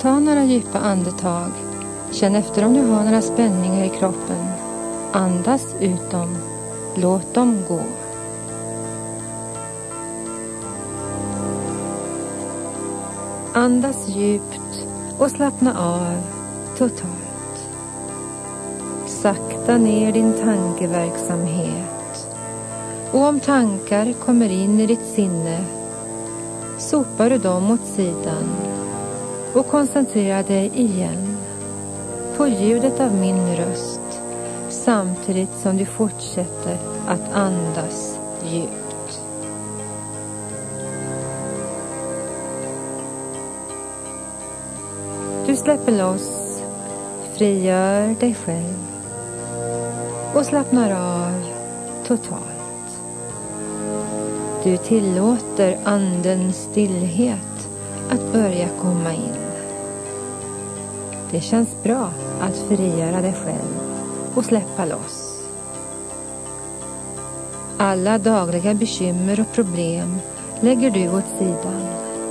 Ta några djupa andetag. Känn efter om du har några spänningar i kroppen. Andas ut dem. Låt dem gå. Andas djupt och slappna av totalt. Sakta ner din tankeverksamhet. Och om tankar kommer in i ditt sinne, sopar du dem åt sidan och koncentrerar dig igen på ljudet av min röst samtidigt som du fortsätter att andas djupt. Du släpper loss, frigör dig själv och slappnar av totalt. Du tillåter andens stillhet att börja komma in. Det känns bra att frigöra dig själv och släppa loss. Alla dagliga bekymmer och problem lägger du åt sidan.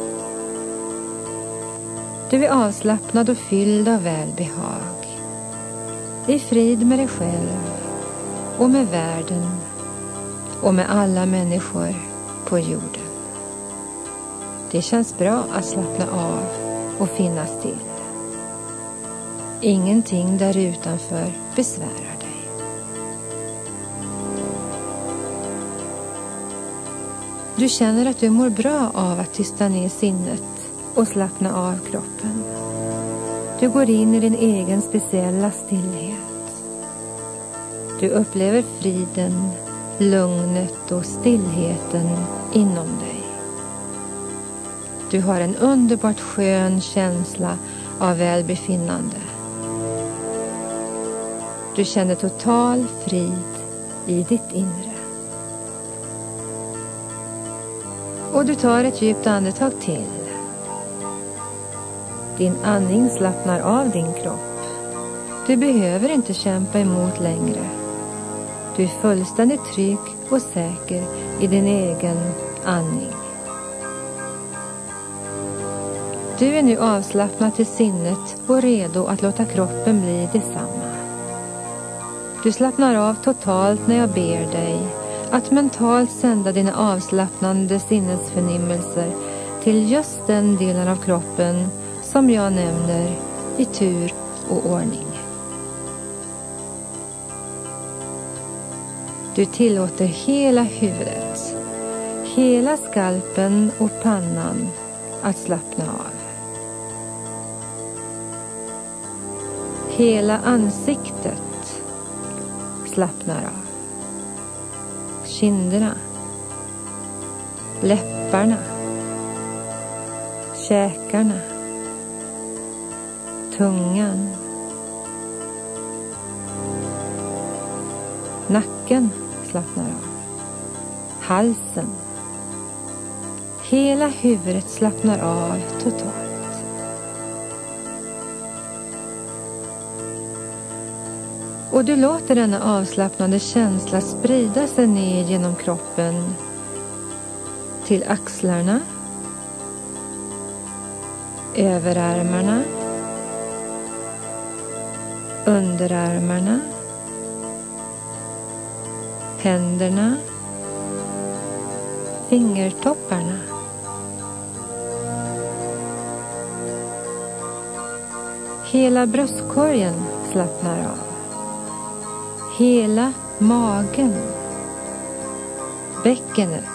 Du är avslappnad och fylld av välbehag. I frid med dig själv och med världen och med alla människor på jorden. Det känns bra att slappna av och finnas still. Ingenting där utanför besvärar dig. Du känner att du mår bra av att tysta ner sinnet och slappna av kroppen. Du går in i din egen speciella stillhet. Du upplever friden, lugnet och stillheten inom dig. Du har en underbart skön känsla av välbefinnande. Du känner total frid i ditt inre. Och du tar ett djupt andetag till. Din andning slappnar av din kropp. Du behöver inte kämpa emot längre. Du är fullständigt trygg och säker i din egen andning. Du är nu avslappnad till sinnet och redo att låta kroppen bli detsamma. Du slappnar av totalt när jag ber dig att mentalt sända dina avslappnande sinnesförnimmelser till just den delen av kroppen som jag nämner i tur och ordning. Du tillåter hela huvudet, hela skalpen och pannan att slappna av. Hela ansiktet slappnar av. Kinderna, läpparna, käkarna, tungan, nacken slappnar av, halsen. Hela huvudet slappnar av totalt. Och du låter denna avslappnande känsla sprida sig ner genom kroppen till axlarna, överarmarna, underarmarna, händerna, fingertopparna. Hela bröstkorgen slappnar av. Hela magen, bäckenet,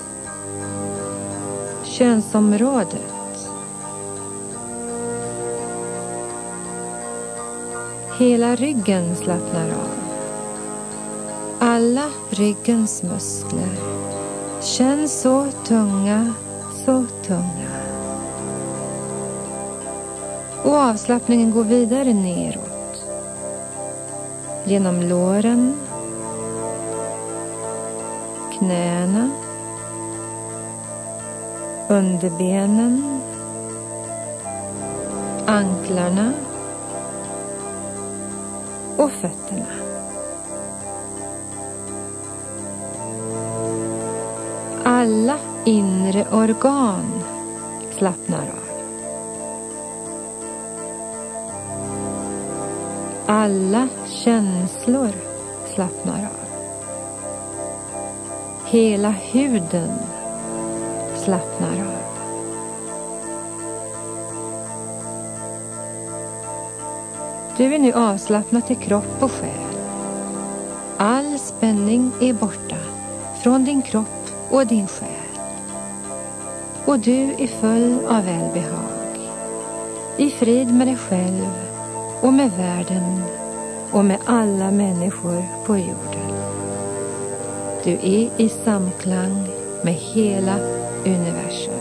könsområdet, hela ryggen slappnar av. Alla ryggens muskler känns så tunga, så tunga. Och avslappningen går vidare neråt. Genom låren, knäna, underbenen, anklarna och fötterna. Alla inre organ slappnar av. Alla känslor slappnar av. Hela huden slappnar av. Du är nu avslappnad till kropp och själ. All spänning är borta från din kropp och din själ. Och du är full av välbehag. I frid med dig själv och med världen och med alla människor på jorden. Du är i samklang med hela universum.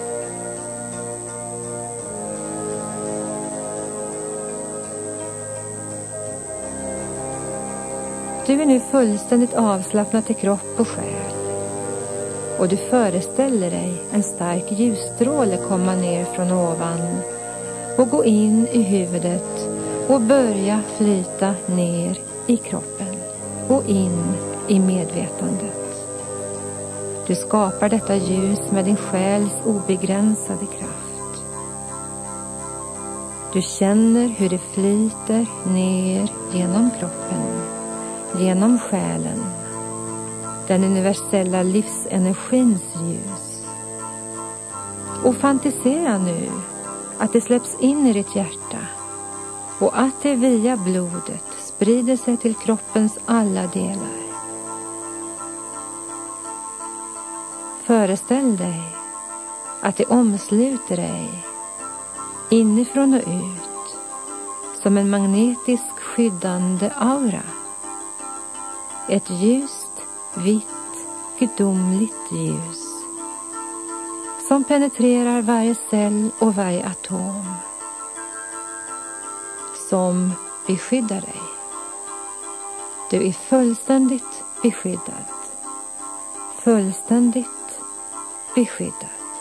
Du är nu fullständigt avslappnad till kropp och själ. Och du föreställer dig en stark ljusstråle komma ner från ovan och gå in i huvudet och börja flyta ner i kroppen och in i medvetandet. Du skapar detta ljus med din själs obegränsade kraft. Du känner hur det flyter ner genom kroppen, genom själen, den universella livsenergins ljus. Och fantisera nu att det släpps in i ditt hjärta och att det via blodet sprider sig till kroppens alla delar. Föreställ dig att det omsluter dig inifrån och ut som en magnetisk skyddande aura. Ett ljust, vitt, gudomligt ljus som penetrerar varje cell och varje atom, som beskyddar dig. Du är fullständigt beskyddad. Fullständigt beskyddad.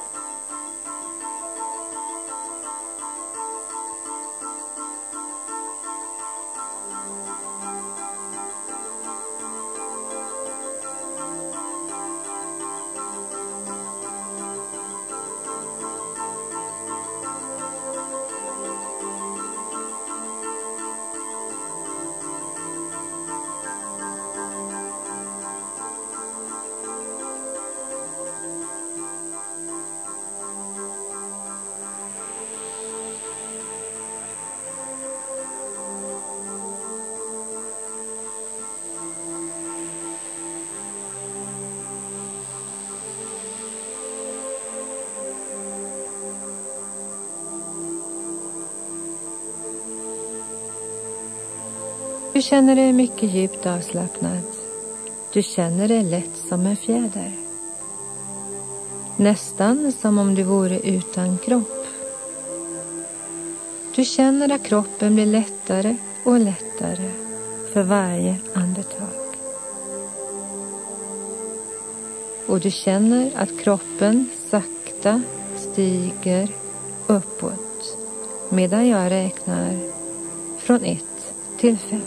Du känner dig mycket djupt avslappnad. Du känner dig lätt som en fjäder. Nästan som om du vore utan kropp. Du känner att kroppen blir lättare och lättare för varje andetag. Och du känner att kroppen sakta stiger uppåt medan jag räknar från 1 till 5.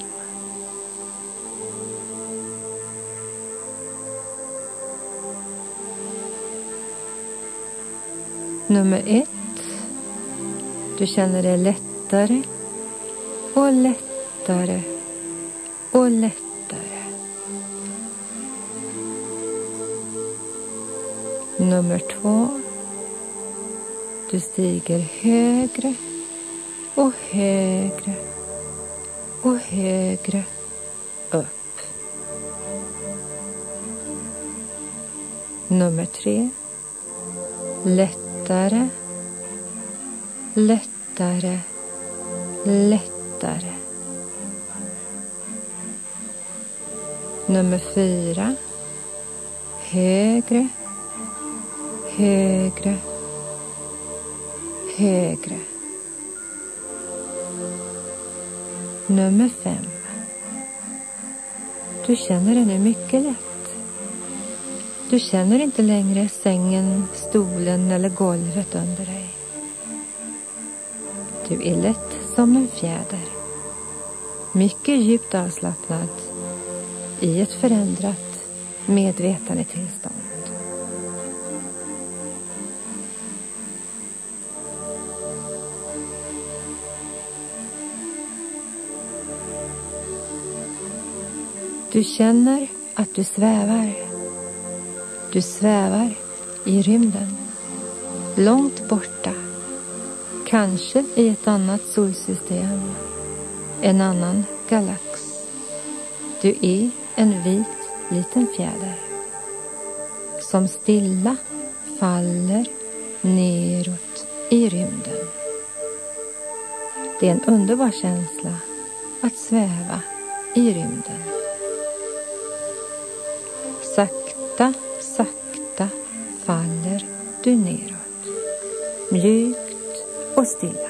Nummer 1. Du känner dig lättare och lättare och lättare. Nummer 2. Du stiger högre och högre och högre upp. Nummer 3. Lättare, lättare, lättare. Nummer 4. Högre, högre, högre. Nummer 5. Du känner dig nu mycket lätt. Du känner inte längre sängen, stolen eller golvet under dig. Du är lätt som en fjäder. Mycket djupt avslappnad i ett förändrat medvetandetillstånd. Du känner att du svävar. Du svävar i rymden. Långt borta. Kanske i ett annat solsystem. En annan galax. Du är en vit liten fjäder. Som stilla faller neråt i rymden. Det är en underbar känsla att sväva i rymden. Sakta, sakta faller du neråt. Mjukt och stilla.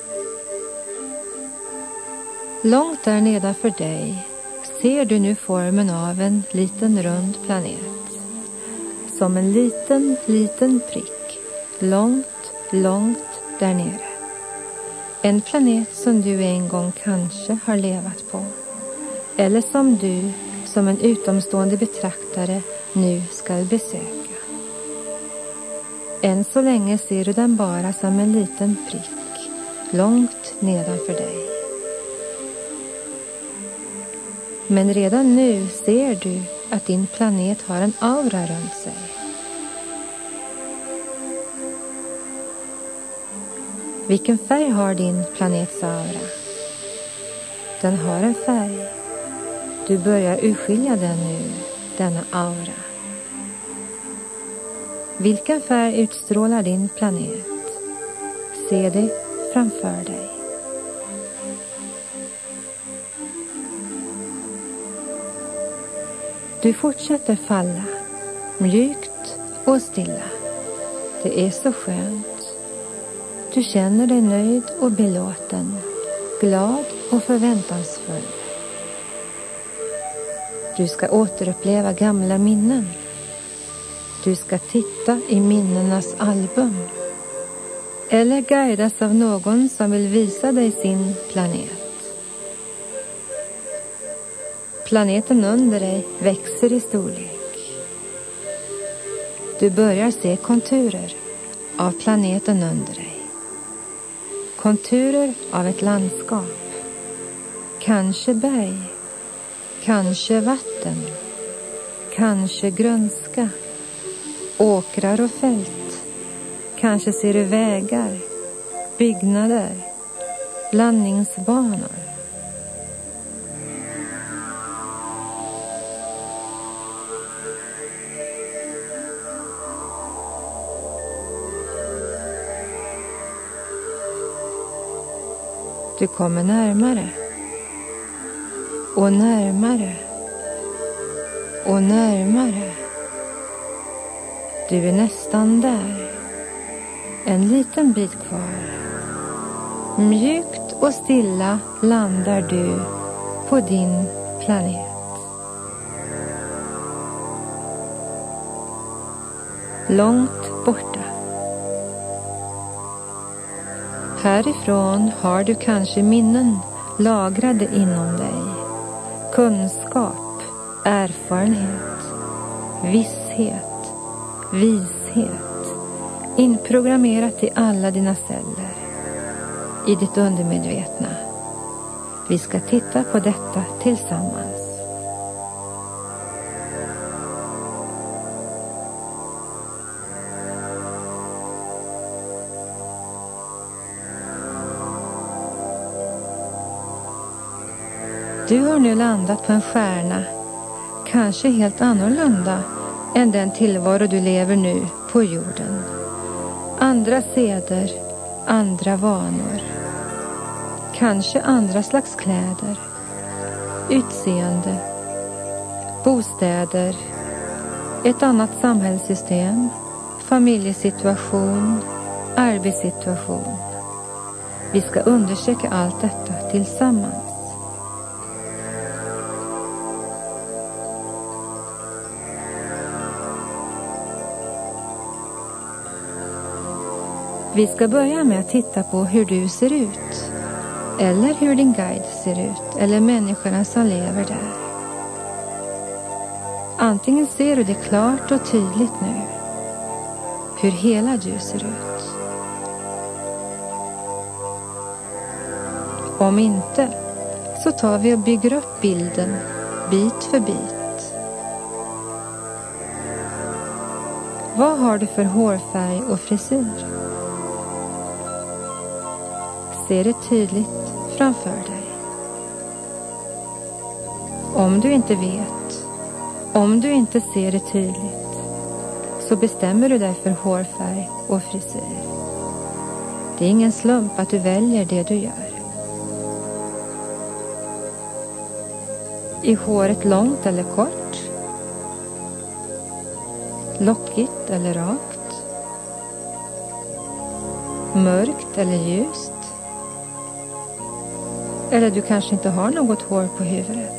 Långt där nedanför dig ser du nu formen av en liten rund planet. Som en liten prick. Långt, långt där nere. En planet som du en gång kanske har levat på. Eller som du som en utomstående betraktare nu ska besöka. Än så länge ser du den bara som en liten prick. Långt nedanför dig. Men redan nu ser du att din planet har en aura runt sig. Vilken färg har din planets aura? Den har en färg. Du börjar urskilja den nu, denna aura. Vilken färg utstrålar din planet? Se det framför dig. Du fortsätter falla, mjukt och stilla. Det är så skönt. Du känner dig nöjd och belåten, glad och förväntansfull. Du ska återuppleva gamla minnen. Du ska titta i minnenas album. Eller guidas av någon som vill visa dig sin planet. Planeten under dig växer i storlek. Du börjar se konturer av planeten under dig. Konturer av ett landskap. Kanske berg. Kanske vatten. Kanske grönska. Åkrar och fält. Kanske ser du vägar. Byggnader. Landningsbanor. Du kommer närmare och närmare och närmare. Du är nästan där. En liten bit kvar. Mjukt och stilla landar du på din planet. Långt borta. Härifrån har du kanske minnen lagrade inom dig. Kunskap, erfarenhet, visshet, vishet. Inprogrammerat i alla dina celler. I ditt undermedvetna. Vi ska titta på detta tillsammans. Du har nu landat på en stjärna, kanske helt annorlunda än den tillvaro du lever nu på jorden. Andra seder, andra vanor. Kanske andra slags kläder, utseende, bostäder, ett annat samhällssystem, familjesituation, arbetssituation. Vi ska undersöka allt detta tillsammans. Vi ska börja med att titta på hur du ser ut. Eller hur din guide ser ut. Eller människorna som lever där. Antingen ser du det klart och tydligt nu. Hur hela du ser ut. Om inte, så tar vi och bygger upp bilden bit för bit. Vad har du för hårfärg och frisyr? Se det tydligt framför dig. Om du inte vet, om du inte ser det tydligt, så bestämmer du dig för hårfärg och frisyr. Det är ingen slump att du väljer det du gör. Är håret långt eller kort? Lockigt eller rakt? Mörkt eller ljust? Eller du kanske inte har något hår på huvudet?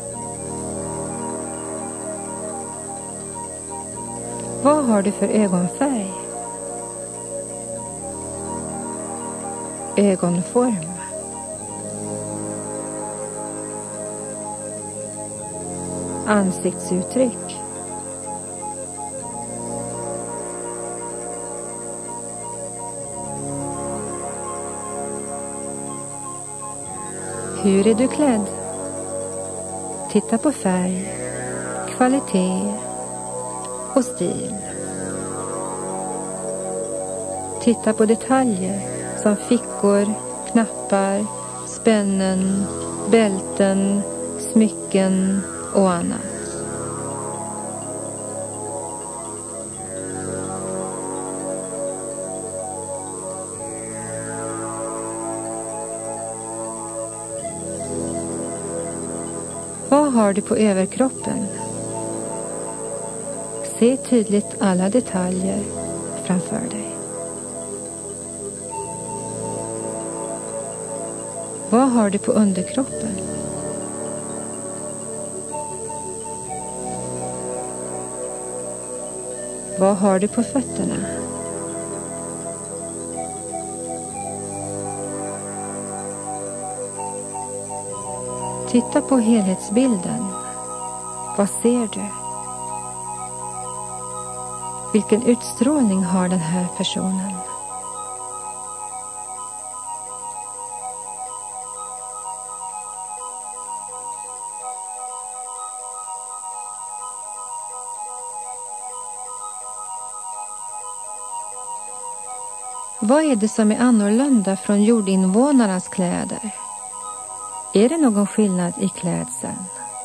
Vad har du för ögonfärg? Ögonform? Ansiktsuttryck? Hur är du klädd? Titta på färg, kvalitet och stil. Titta på detaljer som fickor, knappar, spännen, bälten, smycken och annat. Vad har du på överkroppen? Se tydligt alla detaljer framför dig. Vad har du på underkroppen? Vad har du på fötterna? Titta på helhetsbilden. Vad ser du? Vilken utstrålning har den här personen? Vad är det som är annorlunda från jordinvånarnas kläder? Är det någon skillnad i klädseln?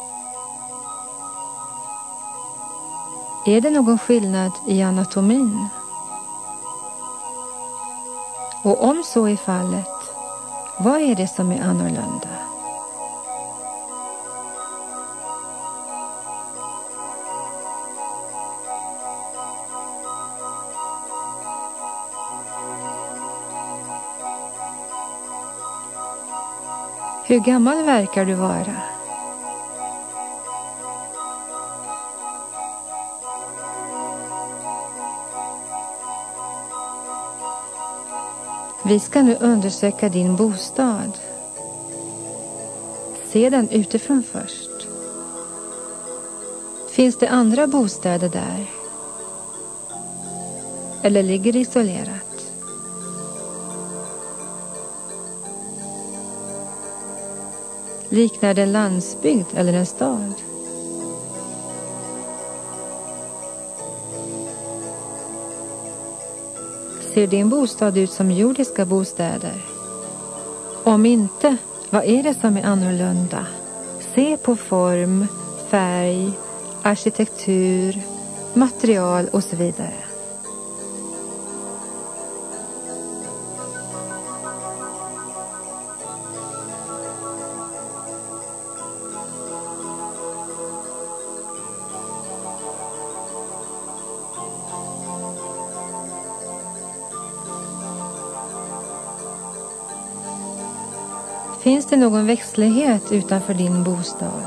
Är det någon skillnad i anatomin? Och om så är fallet, vad är det som är annorlunda? Hur gammal verkar du vara? Vi ska nu undersöka din bostad. Se den utifrån först. Finns det andra bostäder där? Eller ligger det isolerat? Liknar det en landsbygd eller en stad? Ser din bostad ut som jordiska bostäder? Om inte, vad är det som är annorlunda? Se på form, färg, arkitektur, material och så vidare. Finns det någon växtlighet utanför din bostad?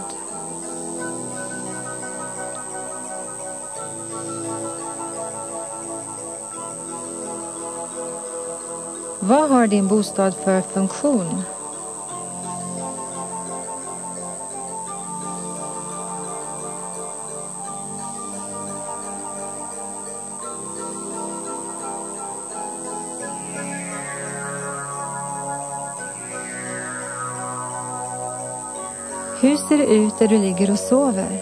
Vad har din bostad för funktion? Hur ser det ut där du ligger och sover?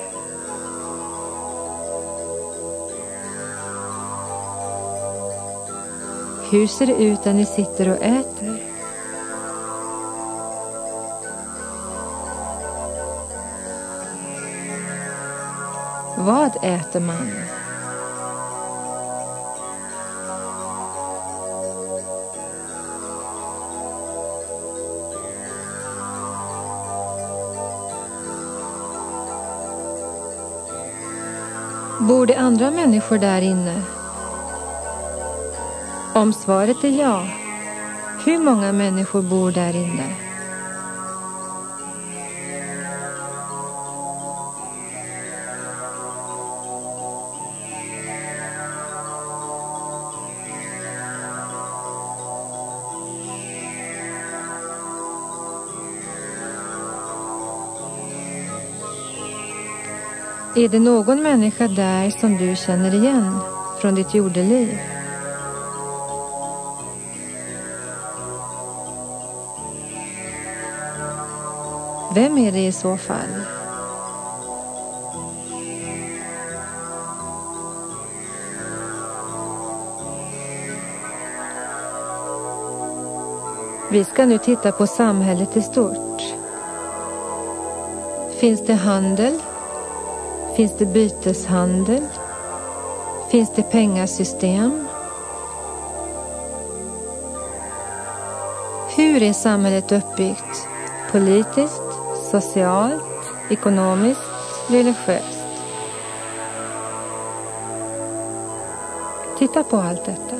Hur ser det ut där ni sitter och äter? Vad äter man? Bor det andra människor där inne? Om svaret är ja, hur många människor bor där inne? Är det någon människa där som du känner igen från ditt jordeliv? Vem är det i så fall? Vi ska nu titta på samhället i stort. Finns det handel? Finns det byteshandel? Finns det pengasystem? Hur är samhället uppbyggt? Politiskt, socialt, ekonomiskt, religiöst. Titta på allt detta.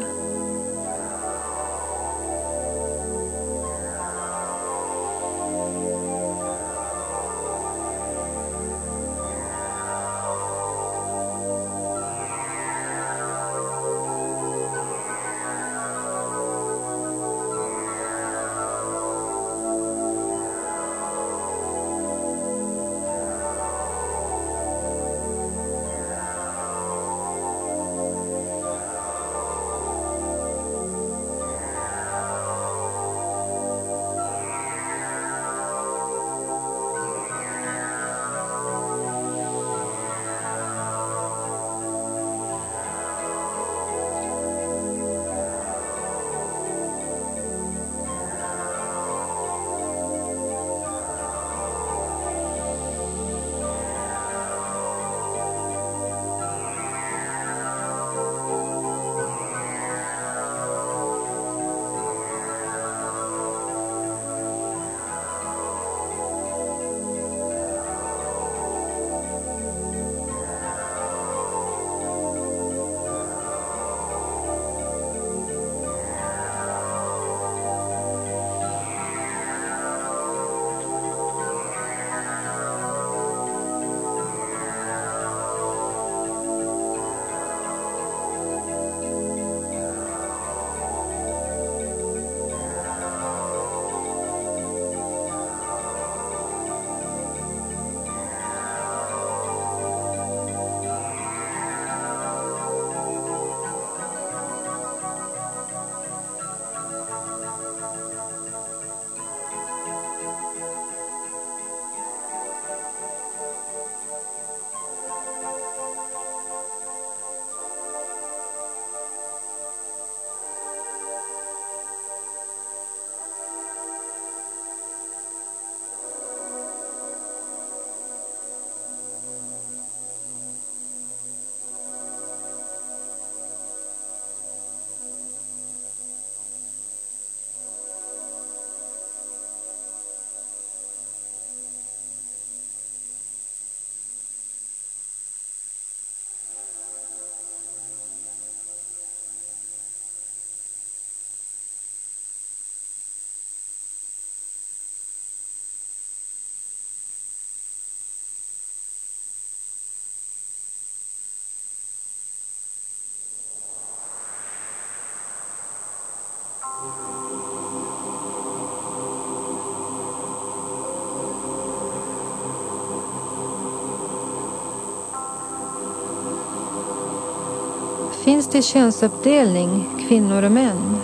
Finns det könsuppdelning, kvinnor och män?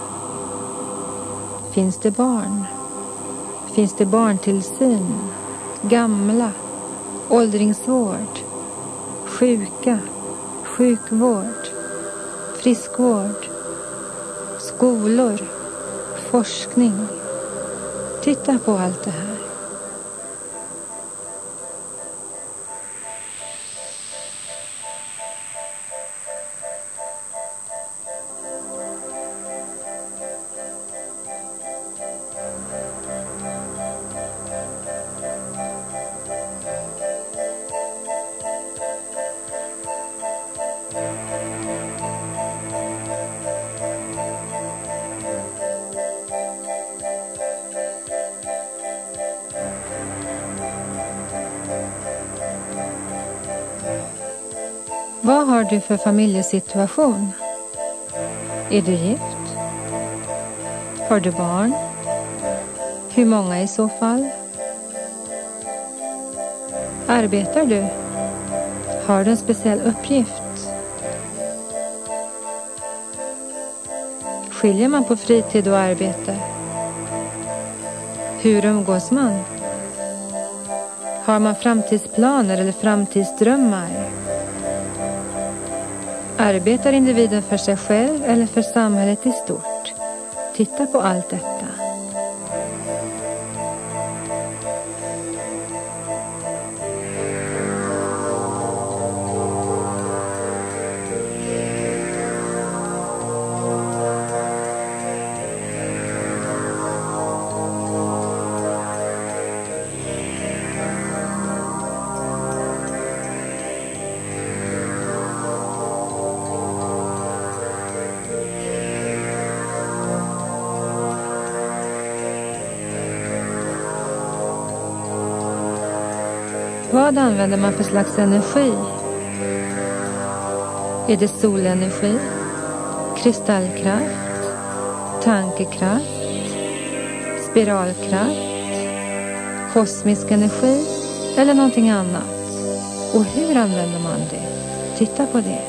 Finns det barn? Finns det barntillsyn? gamla, åldringsvård, sjuka, sjukvård, friskvård, skolor, forskning. Titta på allt det här. Vad har du för familjesituation? Är du gift? Har du barn? Hur många i så fall? Arbetar du? Har du en speciell uppgift? Skiljer man på fritid och arbete? Hur umgås man? Har man framtidsplaner eller framtidsdrömmar? Arbetar individen för sig själv eller för samhället i stort? Titta på allt detta. Vad använder man för slags energi? Är det solenergi, kristallkraft, tankekraft, spiralkraft, kosmisk energi eller någonting annat? Och hur använder man det? Titta på det.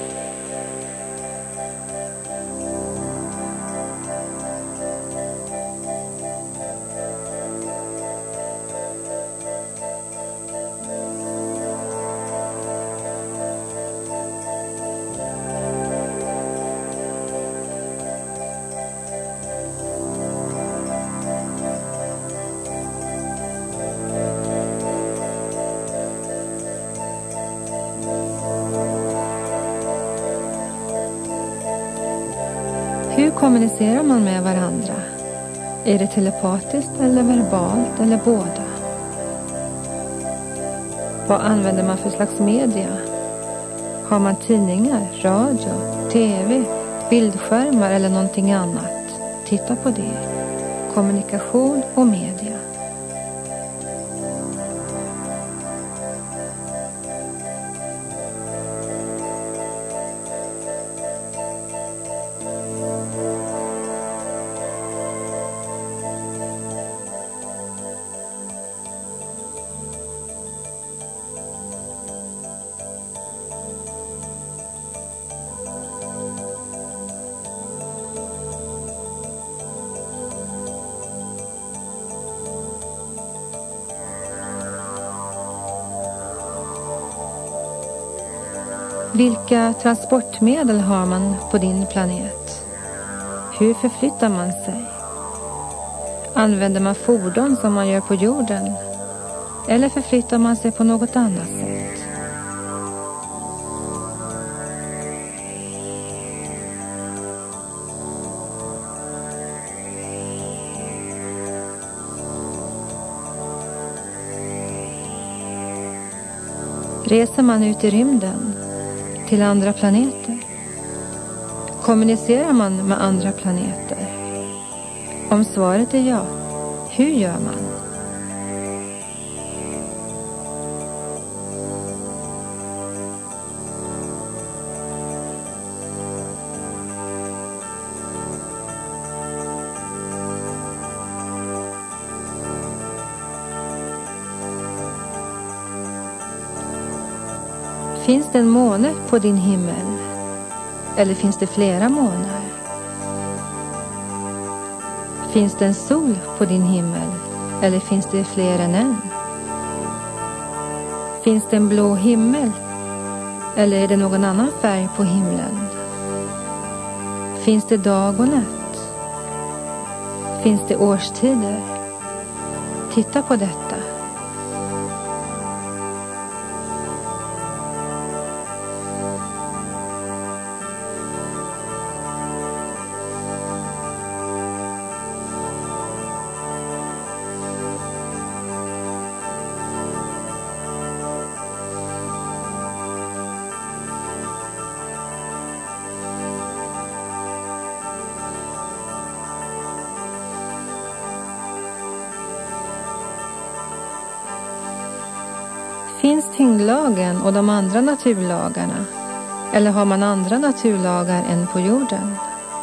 Hur kommunicerar man med varandra? Är det telepatiskt eller verbalt eller båda? Vad använder man för slags media? Har man tidningar, radio, tv, bildskärmar eller någonting annat? Titta på det. Kommunikation och media. Vilka transportmedel har man på din planet? Hur förflyttar man sig? Använder man fordon som man gör på jorden? Eller förflyttar man sig på något annat sätt? Reser man ut i rymden? Till andra planeter? Kommunicerar man med andra planeter? Om svaret är ja, hur gör man? Finns det en måne på din himmel? Eller finns det flera månar? Finns det en sol på din himmel? Eller finns det fler än en? Finns det en blå himmel? Eller är det någon annan färg på himlen? Finns det dag och natt? Finns det årstider? Titta på detta. Finns tyngdlagen och de andra naturlagarna? Eller har man andra naturlagar än på jorden?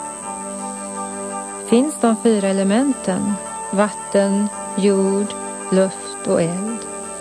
Finns de 4 elementen? Vatten, jord, luft och eld.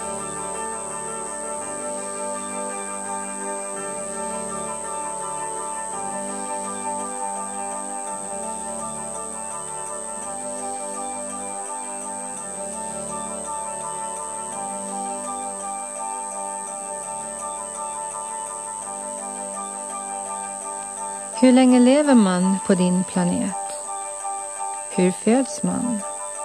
Hur länge lever man på din planet? Hur föds man?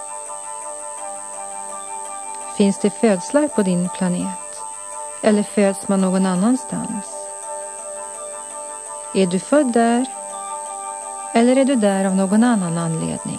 Finns det födslar på din planet? Eller föds man någon annanstans? Är du född där? Eller är du där av någon annan anledning?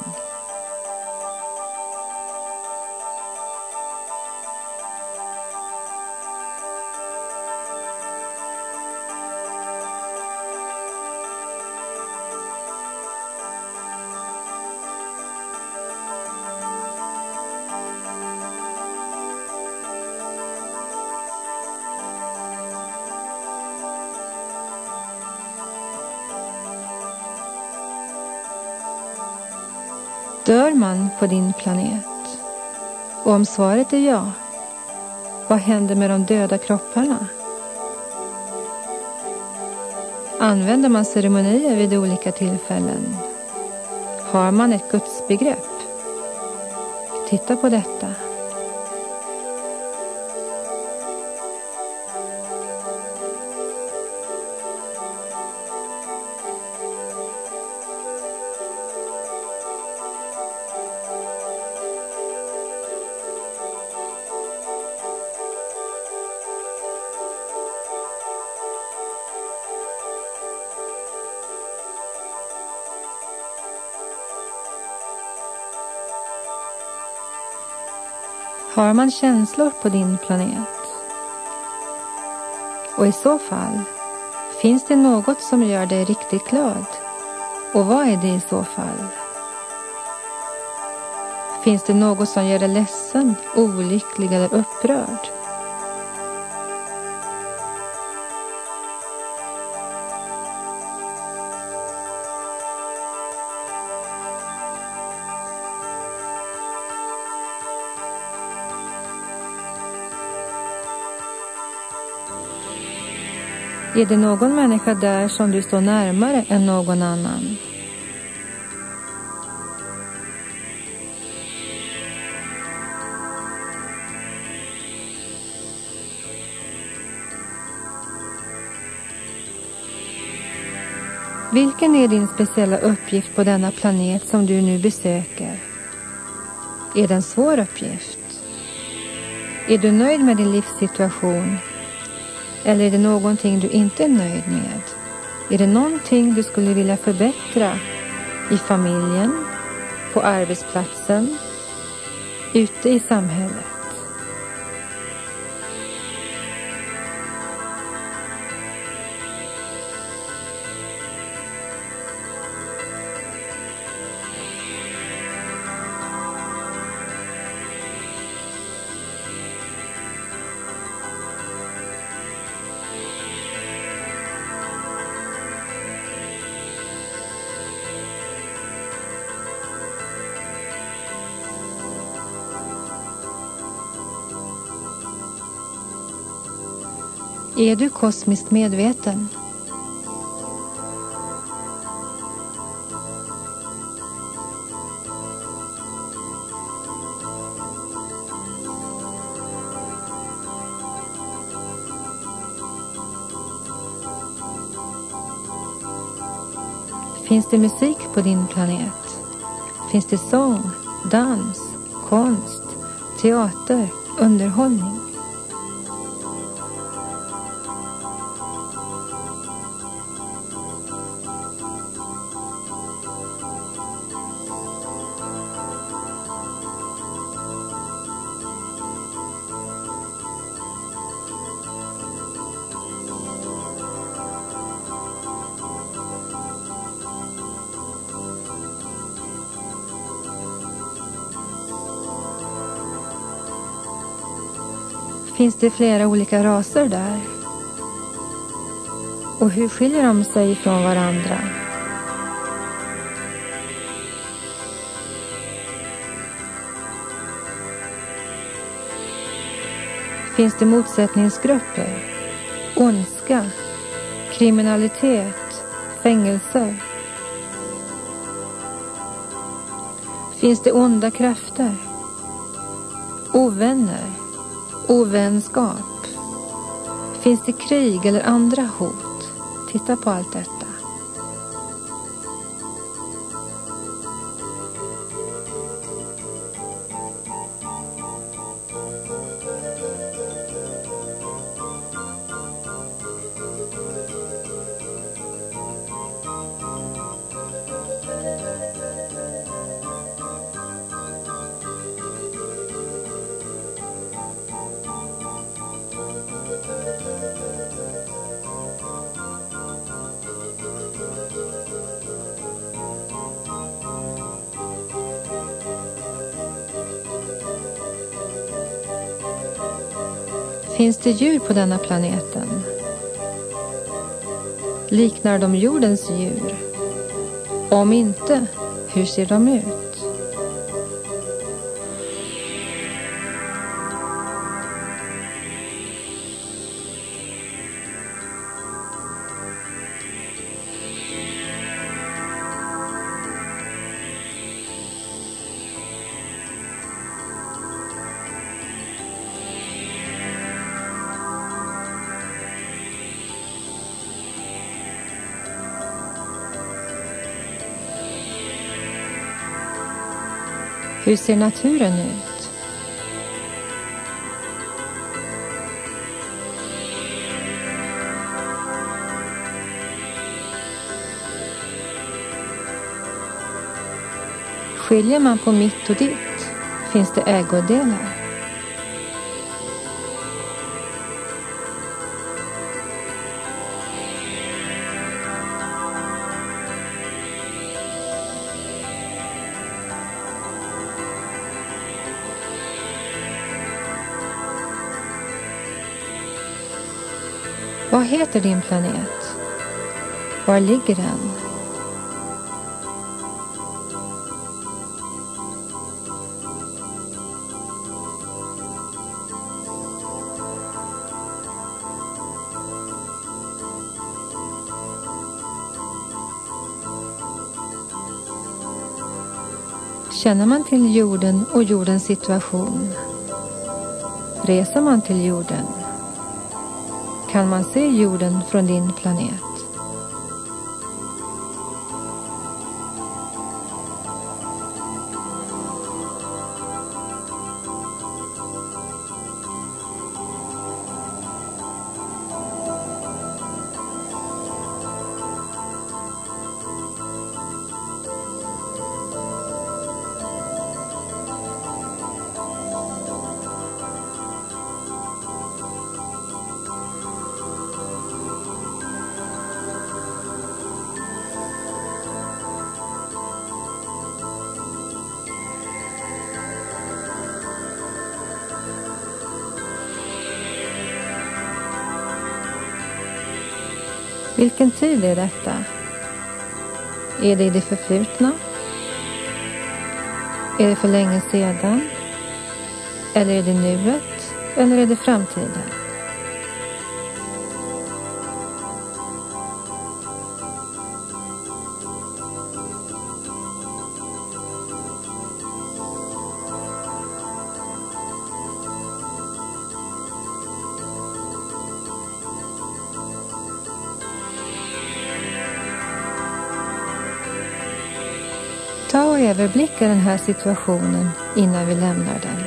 Dör man på din planet? Och om svaret är ja, vad händer med de döda kropparna? Använder man ceremonier vid olika tillfällen? Har man ett gudsbegrepp? Titta på detta. Har man känslor på din planet? Och i så fall, finns det något som gör dig riktigt glad? Och vad är det i så fall? Finns det något som gör dig ledsen, olycklig eller upprörd? Är det någon människa där som du står närmare än någon annan? Vilken är din speciella uppgift på denna planet som du nu besöker? Är det en svår uppgift? Är du nöjd med din livssituation? Eller är det någonting du inte är nöjd med? Är det någonting du skulle vilja förbättra i familjen, på arbetsplatsen, ute i samhället? Är du kosmiskt medveten? Finns det musik på din planet? Finns det sång, dans, konst, teater, underhållning? Finns det flera olika raser där? Och hur skiljer de sig från varandra? Finns det motsättningsgrupper, ondska, kriminalitet, fängelser? Finns det onda krafter, ovänner, ovänskap? Finns det krig eller andra hot? Titta på allt detta. Finns det djur på denna planeten? Liknar de jordens djur? Om inte, hur ser de ut? Hur ser naturen ut? Skiljer man på mitt och ditt? Finns det ägodelar? Vad heter din planet? Var ligger den? Känner man till jorden och jordens situation? Reser man till jorden? Kan man se jorden från din planet? Vilken tid är detta? Är det i det förflutna? Är det för länge sedan? Eller är det nuet? Eller är det framtiden? överblicka den här situationen innan vi lämnar den.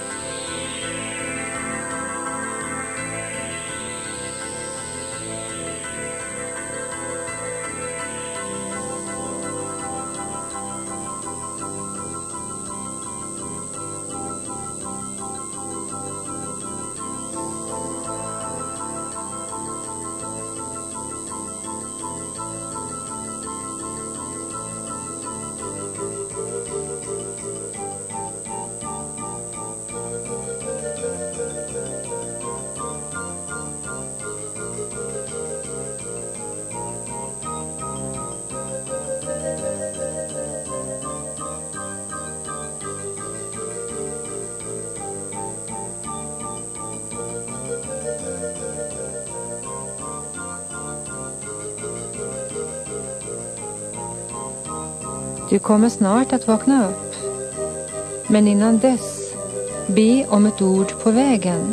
Du kommer snart att vakna upp. Men innan dess, be om ett ord på vägen.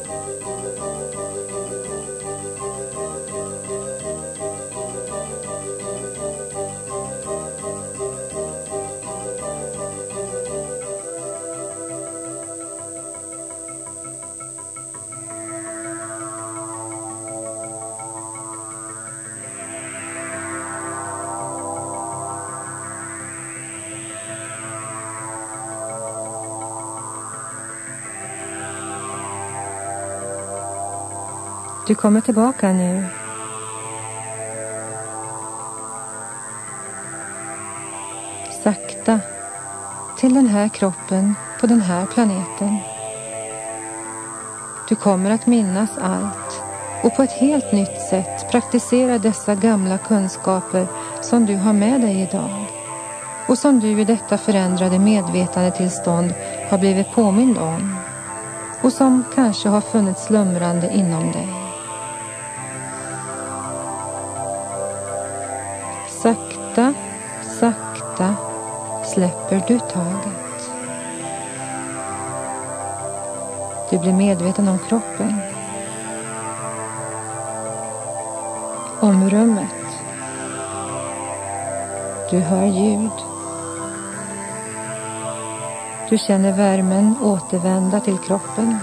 Du kommer tillbaka nu. Sakta till den här kroppen på den här planeten. Du kommer att minnas allt och på ett helt nytt sätt praktisera dessa gamla kunskaper som du har med dig idag och som du i detta förändrade medvetandetillstånd har blivit påmind om och som kanske har funnits slumrande inom dig. Sakta, sakta släpper du taget. Du blir medveten om kroppen. Om rummet. Du hör ljud. Du känner värmen återvända till kroppen.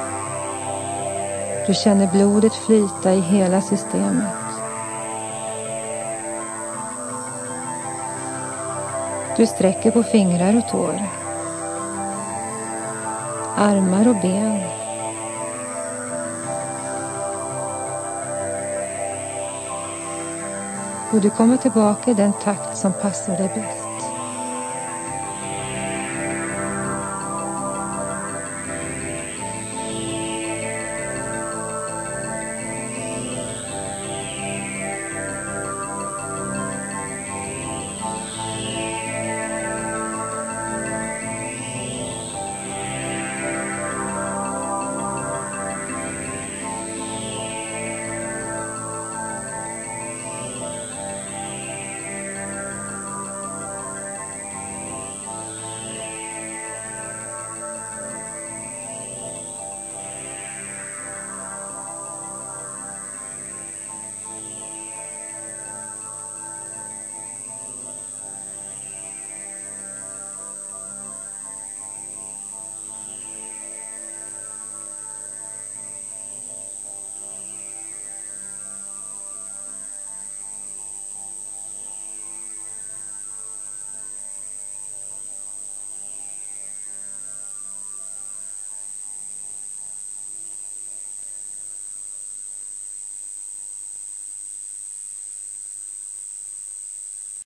Du känner blodet flyta i hela systemet. Du sträcker på fingrar och tår. Armar och ben. Och du kommer tillbaka i den takt som passar dig bäst.